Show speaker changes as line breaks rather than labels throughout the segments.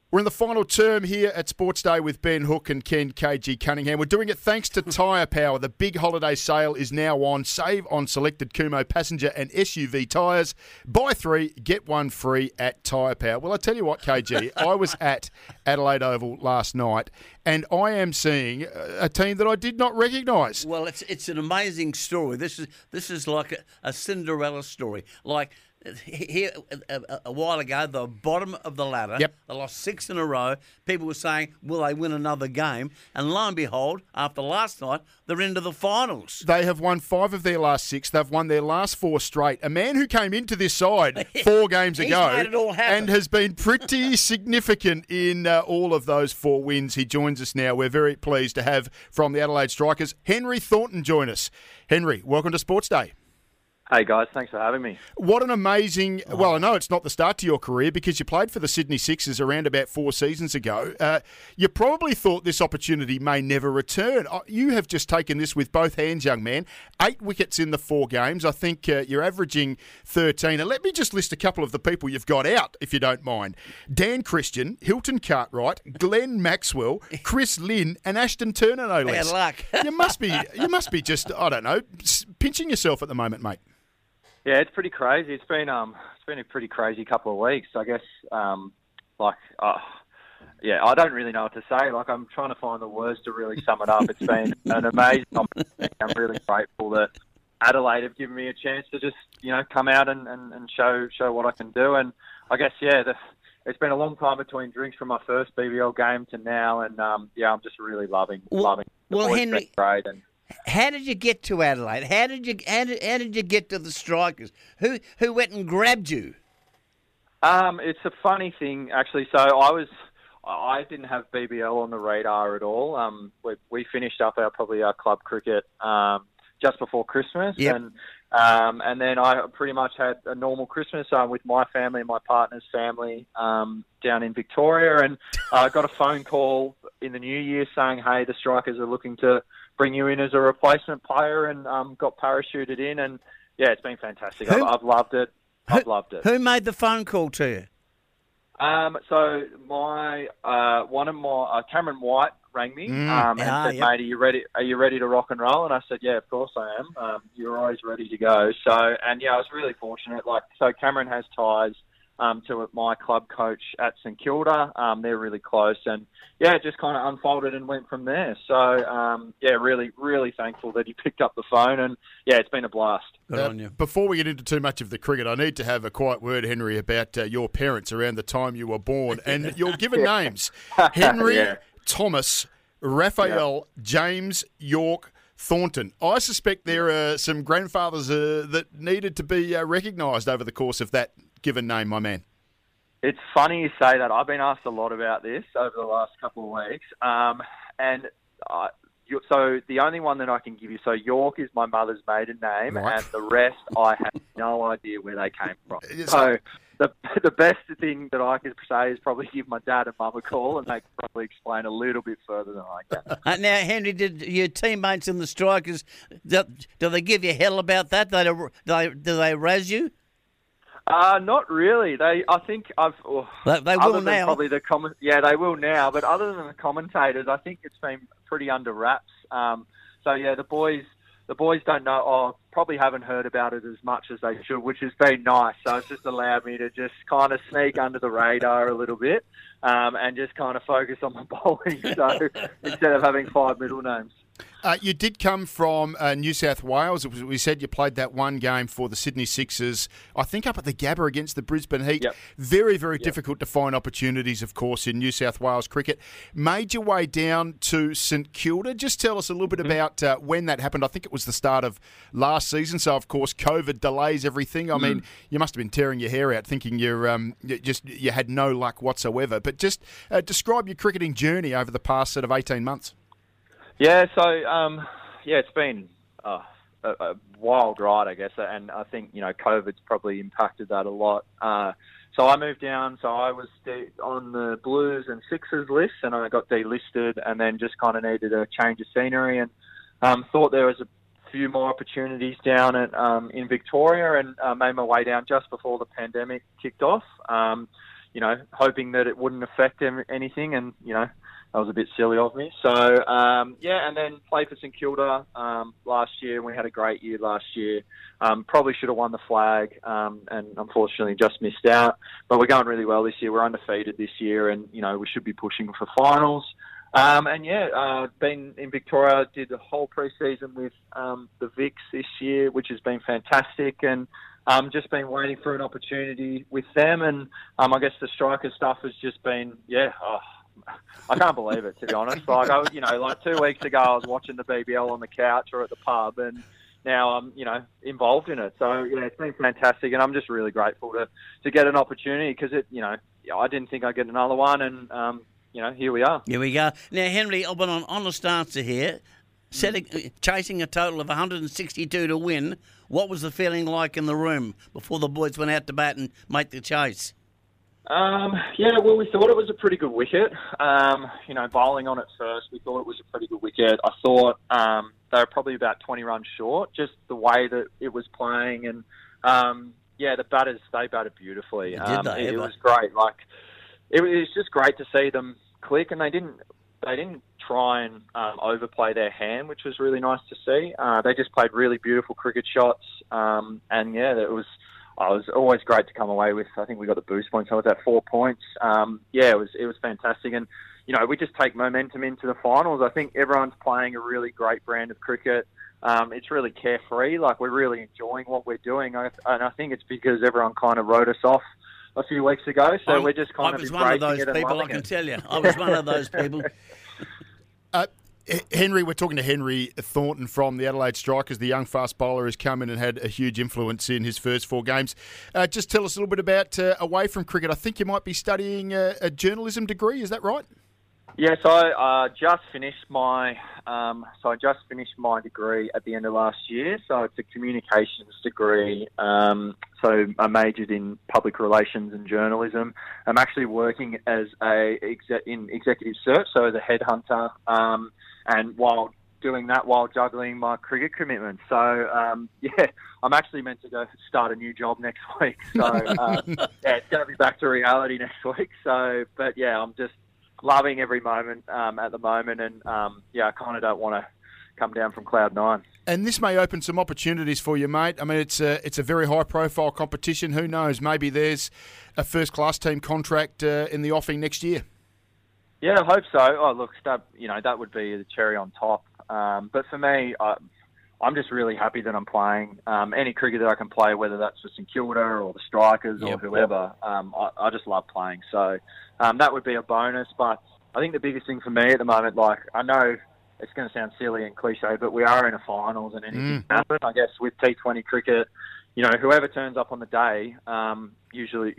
We're in the final term here at Sports Day with Ben Hook and Ken KG Cunningham. We're doing it thanks to Tyre Power. The big holiday sale is now on. Save on selected Kumho passenger and SUV tyres. Buy 3, get 1 free at Tyre Power. Well, I tell you what, KG, I was at Adelaide Oval last night and I am seeing a team that I did not recognise.
Well, it's an amazing story. This is like a Cinderella story. Like here a while ago, the bottom of the ladder.
Yep.
They lost 6 in a row. People were saying, will they win another game? And lo and behold, after last night, they're into the finals.
They have won 5 of their last 6. They've won their last 4 straight. A man who came into this side 4 games ago
made it all happen.
and has been pretty significant in all of those 4 wins. He joins us now. We're very pleased to have from the Adelaide Strikers, Henry Thornton, join us. Henry, welcome to Sports Day.
Hey guys, thanks for having me.
What an amazing... Well, I know it's not the start to your career because you played for the Sydney Sixers around about 4 seasons ago. You probably thought this opportunity may never return. You have just taken this with both hands, young man. 8 wickets in the 4 games. I think you're averaging 13. And let me just list a couple of the people you've got out, if you don't mind. Dan Christian, Hilton Cartwright, Glenn Maxwell, Chris Lynn, and Ashton Turner, no less.
Bad luck.
You must be just, I don't know, pinching yourself at the moment, mate.
Yeah, it's pretty crazy. It's been a pretty crazy couple of weeks. I guess, I don't really know what to say. Like, I'm trying to find the words to really sum it up. It's been an amazing opportunity. I'm really grateful that Adelaide have given me a chance to just, come out and show what I can do. And I guess, it's been a long time between drinks from my first BBL game to now, and I'm just really loving.
Well, Henry,
great. And
how did you get to Adelaide? How did you get to the Strikers? Who went and grabbed you?
It's a funny thing, actually. So I didn't have BBL on the radar at all. We finished up our club cricket just before Christmas,
yep.
and then I pretty much had a normal Christmas with my family and my partner's family down in Victoria, and I got a phone call in the new year saying, "Hey, the Strikers are looking to bring you in as a replacement player," and got parachuted in, and it's been fantastic. I've loved it. I've loved it.
Who made the phone call to you?
So my Cameron White rang me and said,
yep.
"Mate, are you ready to rock and roll?" And I said, "Yeah, of course I am. You're always ready to go." So, and I was really fortunate. So Cameron has ties to my club coach at St Kilda. They're really close, and it just kind of unfolded and went from there. So really, really thankful that he picked up the phone, and it's been a blast.
Good on you.
Before we get into too much of the cricket, I need to have a quiet word, Henry, about your parents around the time you were born and your given names: Henry, Thomas, Raphael, James, York, Thornton. I suspect there are some grandfathers that needed to be recognised over the course of that given name, my man.
It's funny you say that. I've been asked a lot about this over the last couple of weeks. So the only one that I can give you, so York is my mother's maiden name,
right.
And the rest I have no idea where they came from. So the best thing that I could say is probably give my dad and mum a call, and they can probably explain a little bit further than I can.
Now, Henry, did your teammates in the Strikers, do they give you hell about that? Do they razz you?
Not really. They will
now.
Probably they will now. But other than the commentators, I think it's been pretty under wraps. The boys don't know. Probably haven't heard about it as much as they should, which has been nice. So it's just allowed me to just kind of sneak under the radar a little bit, and just kind of focus on my bowling. So instead of having 5 middle names.
You did come from New South Wales. We said you played that one game for the Sydney Sixers, I think up at the Gabba against the Brisbane Heat.
Yep.
Very, very difficult to find opportunities, of course, in New South Wales cricket. Made your way down to St Kilda. Just tell us a little bit about when that happened. I think it was the start of last season, so of course COVID delays everything. I mean, you must have been tearing your hair out thinking you had no luck whatsoever. But just describe your cricketing journey over the past sort of 18 months.
Yeah, so it's been a wild ride, I guess, and I think COVID's probably impacted that a lot. So I moved down. So I was on the Blues and Sixers list, and I got delisted, and then just kind of needed a change of scenery, and thought there was a few more opportunities down in Victoria, and made my way down just before the pandemic kicked off. hoping that it wouldn't affect anything, and that was a bit silly of me. So and then played for St Kilda last year, and we had a great year last year. Probably should have won the flag, and unfortunately just missed out. But we're going really well this year. We're undefeated this year, and we should be pushing for finals. Been in Victoria, did the whole pre-season with the Vics this year, which has been fantastic, and just been waiting for an opportunity with them. And I guess the striker stuff has just been, I can't believe it, to be honest. Like 2 weeks ago, I was watching the BBL on the couch or at the pub, and now I'm, involved in it. So it's been fantastic, and I'm just really grateful to get an opportunity, because I didn't think I'd get another one, and here we are.
Here we go. Now, Henry, I've been on honest answer here. Chasing a total of 162 to win. What was the feeling like in the room before the boys went out to bat and make the chase?
We thought it was a pretty good wicket. Bowling on it first, we thought it was a pretty good wicket. I thought they were probably about 20 runs short, just the way that it was playing. And, the batters, they batted beautifully. It was great. It was just great to see them click, and they didn't try and overplay their hand, which was really nice to see. They just played really beautiful cricket shots, it was always great to come away with. I think we got the boost points. I was at 4 points. It was fantastic, and we just take momentum into the finals. I think everyone's playing a really great brand of cricket. It's really carefree. We're really enjoying what we're doing, and I think it's because everyone kind of wrote us off a few weeks ago, so we're just kind of embracing it and loving it. I was one of those people, I can tell you.
I was one of those people.
Henry, we're talking to Henry Thornton from the Adelaide Strikers, the young fast bowler who's come in and had a huge influence in his first 4 games. Just tell us a little bit about away from cricket. I think you might be studying a journalism degree, is that right?
Yeah, so I just finished my degree at the end of last year. So it's a communications degree. So I majored in public relations and journalism. I'm actually working as in executive search, so as a headhunter, and while doing that, while juggling my cricket commitments. So I'm actually meant to go start a new job next week. So it's going to be back to reality next week. So, but I'm just loving every moment at the moment, and I kind of don't want to come down from cloud 9.
And this may open some opportunities for you, mate. I mean, it's a very high-profile competition. Who knows? Maybe there's a first-class team contract in the offing next year.
Yeah, I hope so. Oh, look, that would be the cherry on top. But for me, I'm just really happy that I'm playing any cricket that I can play, whether that's for St Kilda or the Strikers or whoever. I just love playing. So that would be a bonus. But I think the biggest thing for me at the moment, I know it's going to sound silly and cliche, but we are in a finals and anything can happen. I guess with T20 cricket, whoever turns up on the day, usually,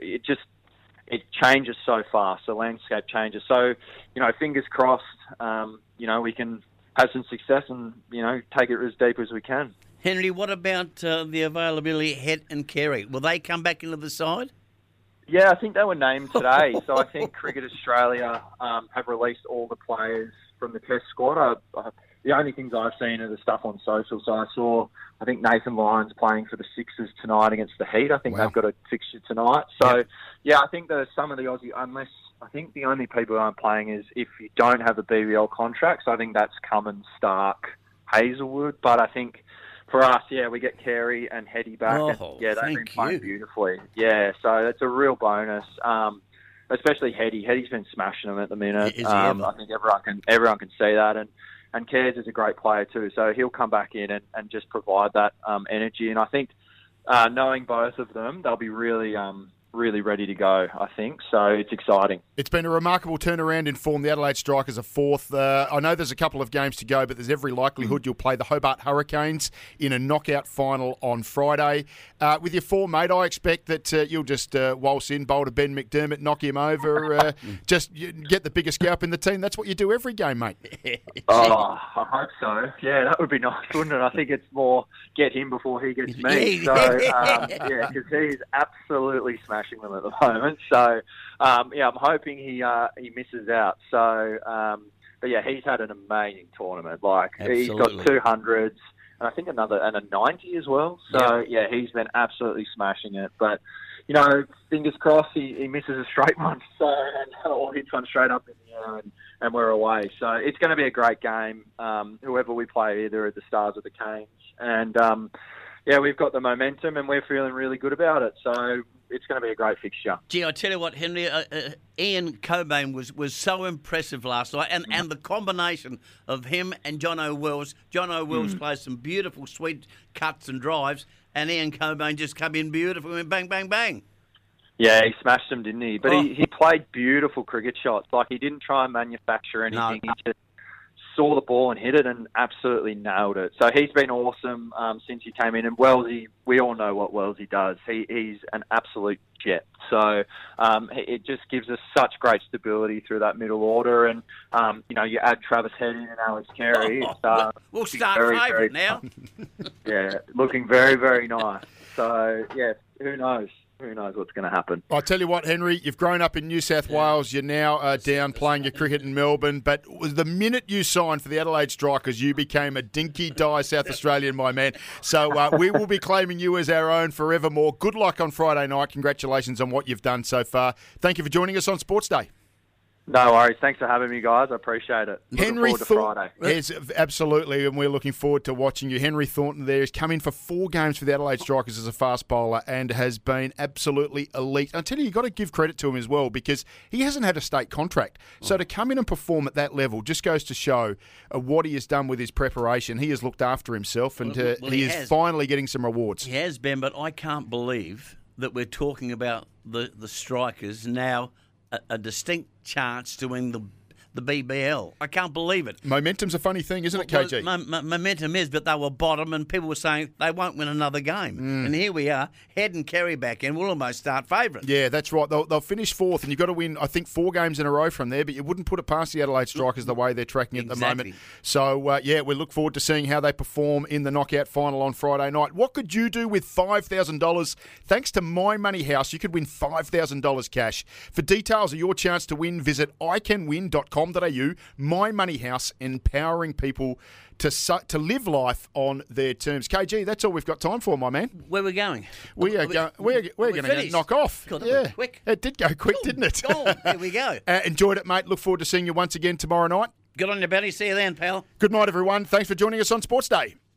it changes so fast. The landscape changes. So, fingers crossed, we can have some success and, take it as deep as we can.
Henry, what about the availability of Het and Carey? Will they come back into the side?
Yeah, I think they were named today. So I think Cricket Australia have released all the players from the Test squad. The only things I've seen are the stuff on social. So I think Nathan Lyon's playing for the Sixers tonight against the Heat. I think they've got a fixture tonight. So, I think there's some of the Aussie, unless I think the only people who aren't playing is if you don't have a BBL contract. So I think that's Cummins, Stark, Hazelwood. But I think for us, we get Carey and Hetty back. They've been playing beautifully. Yeah, so that's a real bonus. Especially Hetty. Hetty's been smashing them at the minute. I think everyone can see that. And Cares is a great player too, so he'll come back in and just provide that energy. And I think knowing both of them, they'll be really ready to go, I think. So it's exciting.
It's been a remarkable turnaround in form. The Adelaide Strikers are 4th. I know there's a couple of games to go, but there's every likelihood you'll play the Hobart Hurricanes in a knockout final on Friday. With your form, mate, I expect that you'll just waltz in, bowl to Ben McDermott, knock him over, just get the biggest scalp in the team. That's what you do every game, mate.
I hope so. Yeah, that would be nice, wouldn't it? I think it's more get him before he gets me. So, because he's absolutely smashing them at the moment. So, I'm hoping he misses out. So, he's had an amazing tournament. He's got 200s and I think a 90 as well. So, he's been absolutely smashing it. But, fingers crossed he misses a straight one, or hits one straight up in the air, and we're away. So it's going to be a great game. Whoever we play, either at the Stars or the Canes, and we've got the momentum, and we're feeling really good about it. So it's going to be a great fixture.
Gee, I tell you what, Henry, Ian Cobain was so impressive last night, and the combination of him and Jono Wells. Jono Wells plays some beautiful, sweet cuts and drives, and Ian Cobain just come in beautiful and bang, bang, bang.
Yeah, he smashed them, didn't he? But he played beautiful cricket shots. Like, he didn't try and manufacture anything.
No.
He just saw the ball and hit it and absolutely nailed it. So he's been awesome since he came in. And Wellsy, we all know what Wellsy does. He's an absolute jet. So it just gives us such great stability through that middle order. And, you add Travis Head in and Alex Carey.
We'll start favourite now.
Yeah, looking very, very nice. So, yeah, who knows? Who knows what's going to happen?
I'll tell you what, Henry, you've grown up in New South Wales. You're now down playing your cricket in Melbourne. But the minute you signed for the Adelaide Strikers, you became a dinky-die South Australian, my man. So we will be claiming you as our own forevermore. Good luck on Friday night. Congratulations on what you've done so far. Thank you for joining us on Sports Day.
No worries. Thanks for having me, guys. I appreciate it.
Henry
Thornton.
Yes, absolutely, and we're looking forward to watching you. Henry Thornton there has come in for 4 games for the Adelaide Strikers as a fast bowler and has been absolutely elite. I tell you, you've got to give credit to him as well because he hasn't had a state contract. So to come in and perform at that level just goes to show what he has done with his preparation. He has looked after himself and he is finally getting some rewards.
He has, Ben, but I can't believe that we're talking about the Strikers now a distinct chance to win the BBL. I can't believe it.
Momentum's a funny thing, isn't it, KG?
Momentum is, but they were bottom and people were saying they won't win another game. And here we are, Head and Carey back in. We'll almost start favourite.
Yeah, that's right. They'll finish 4th and you've got to win, I think, 4 games in a row from there, but you wouldn't put it past the Adelaide Strikers the way they're tracking at the moment. So, we look forward to seeing how they perform in the knockout final on Friday night. What could you do with $5,000? Thanks to My Money House, you could win $5,000 cash. For details of your chance to win, visit iCanWin.com. My Money House, empowering people to live life on their terms. KG, that's all we've got time for, my man.
Where are we going?
We're going to knock off.
God, that went quick.
It did go quick, didn't it?
There we go.
Enjoyed it, mate. Look forward to seeing you once again tomorrow night.
Good on you, Benny. See you then, pal.
Good night, everyone. Thanks for joining us on Sports Day.